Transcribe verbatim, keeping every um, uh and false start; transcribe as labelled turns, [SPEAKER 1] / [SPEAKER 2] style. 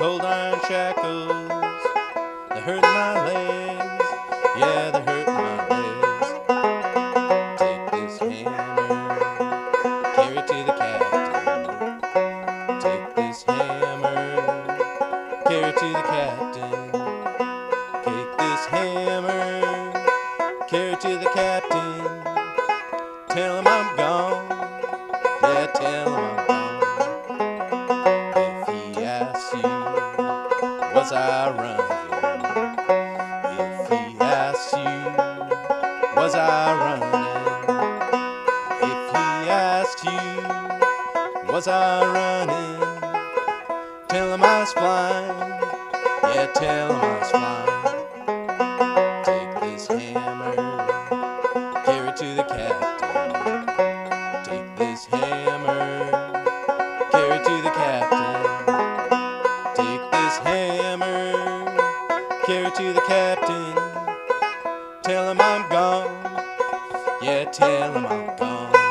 [SPEAKER 1] cold iron shackles, they hurt my legs, yeah, they hurt my legs. Take this hammer, carry it to the captain. Take this hammer, carry it to the captain. Take this hammer, carry it to the captain. Tell him I'm gone, yeah, tell him I'm gone. If he asks you, was I running? If he asks you, was I running? If he asks you, was I running? Tell him I was flying, yeah, tell him I was flying. Take this hammer, carry it to the captain. Take this hammer, carry it to the captain. Take this hammer, carry it to the captain. Tell him I'm gone, yeah, tell him I'm gone.